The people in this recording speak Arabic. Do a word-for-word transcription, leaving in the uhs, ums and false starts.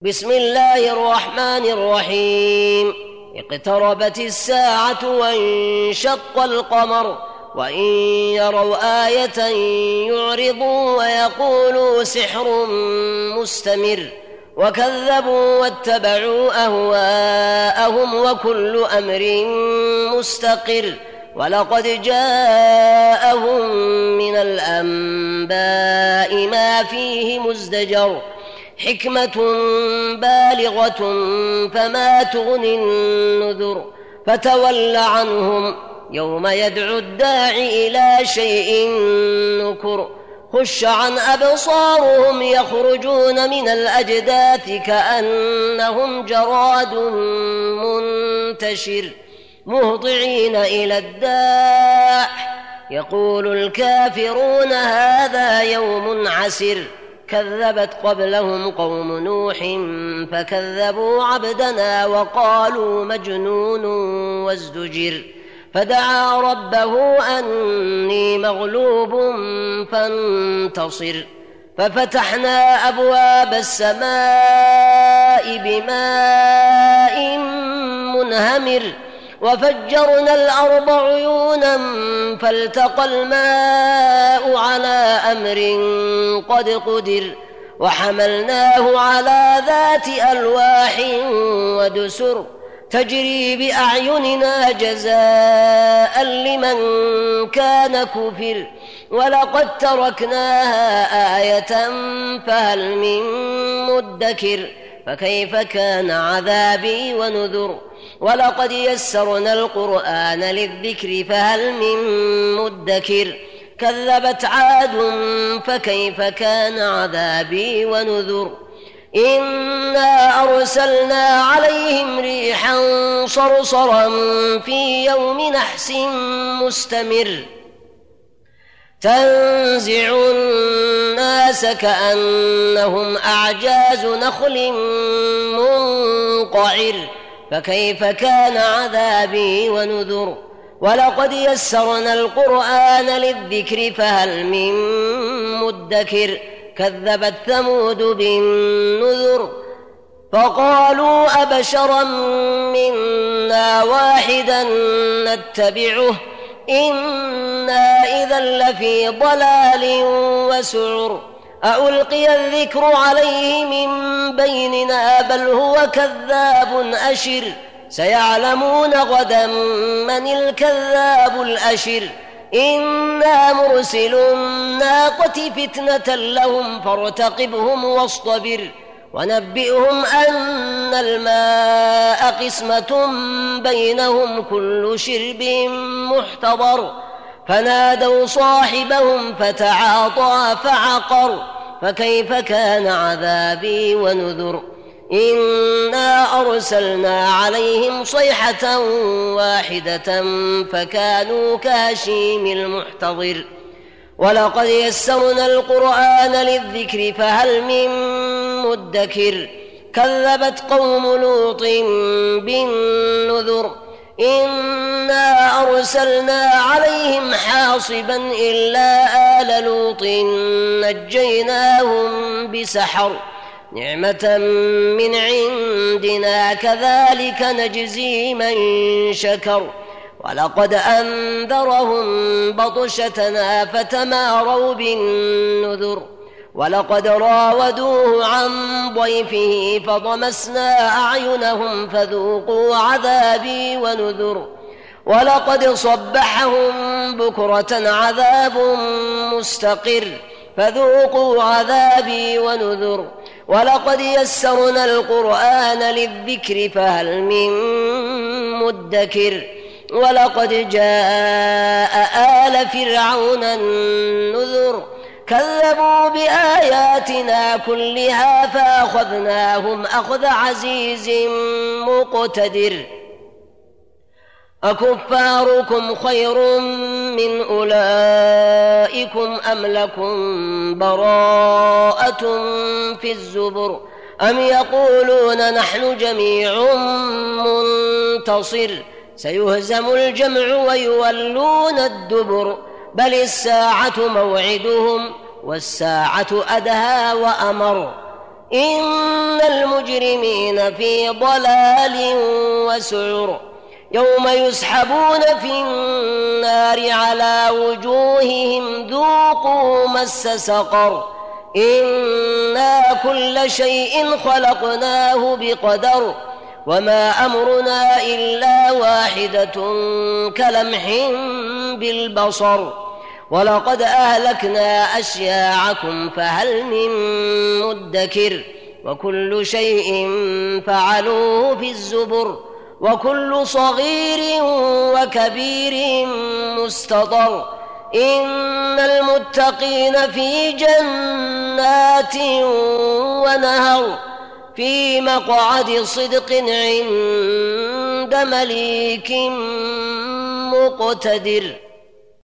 بسم الله الرحمن الرحيم. اقتربت الساعة وانشق القمر وإن يروا آية يعرضوا ويقولوا سحر مستمر وكذبوا واتبعوا أهواءهم وكل أمر مستقر ولقد جاءهم من الأنباء ما فيه مزدجر حكمة بالغة فما تغني النذر فتول عنهم يوم يدعو الداعي إلى شيء نكر خش عن أبصارهم يخرجون من الأجداث كأنهم جراد منتشر مهطعين إلى الداع يقول الكافرون هذا يوم عسر كذبت قبلهم قوم نوح فكذبوا عبدنا وقالوا مجنون وازدجر فدعا ربه أني مغلوب فانتصر ففتحنا أبواب السماء بماء منهمر وفجرنا الأرض عيونا فالتقى الماء على أمر قد قدر وحملناه على ذات ألواح ودسر تجري بأعيننا جزاء لمن كان كفر ولقد تركناها آية فهل من مدكر فكيف كان عذابي ونذر ولقد يسرنا القرآن للذكر فهل من مدكر كذبت عاد فكيف كان عذابي ونذر إنا أرسلنا عليهم ريحا صرصرا في يوم نحس مستمر تنزع الناس كأنهم أعجاز نخل منقعر فكيف كان عذابي ونذر ولقد يسرنا القرآن للذكر فهل من مدكر كذبت ثمود بالنذر فقالوا أبشرا منا واحدا نتبعه إنا إذا لفي ضلال وسعر ألقي الذكر عليه من بيننا بل هو كذاب أشر سيعلمون غدا من الكذاب الأشر إنا مرسل الناقة فتنة لهم فارتقبهم واصطبر ونبئهم أن الماء قسمة بينهم كل شرب محتضر فنادوا صاحبهم فتعاطى فعقر فكيف كان عذابي ونذر إنا أرسلنا عليهم صيحة واحدة فكانوا كهشيم المحتضر ولقد يسرنا القرآن للذكر فهل من مدكر كذبت قوم لوط بالنذر إنا أرسلنا عليهم حاصبا إلا آل لوط نجيناهم بسحر نعمة من عندنا كذلك نجزي من شكر ولقد أنذرهم بطشتنا فتماروا بالنذر ولقد راودوه عن ضيفه فطمسنا أعينهم فذوقوا عذابي ونذر ولقد صبحهم بكرة عذاب مستقر فذوقوا عذابي ونذر ولقد يسرنا القرآن للذكر فهل من مدكر ولقد جاء آل فرعون النذر كذبوا بآياتنا كلها فأخذناهم أخذ عزيز مقتدر أكفاركم خير من أولئكم أم لكم براءة في الزبر أم يقولون نحن جميع منتصر سيهزم الجمع ويولون الدبر بل الساعة موعدهم والساعة أدهى وأمر إن المجرمين في ضلال وسعر يوم يسحبون في النار على وجوههم ذوقوا مس سقر إنا كل شيء خلقناه بقدر وما أمرنا إلا واحدة كلمح بالبصر ولقد أهلكنا أشياعكم فهل من مدكر وكل شيء فعلوه في الزبر وكل صغير وكبير مستطر إن المتقين في جنات ونهر في مقعد صدق عند مليك مقتدر.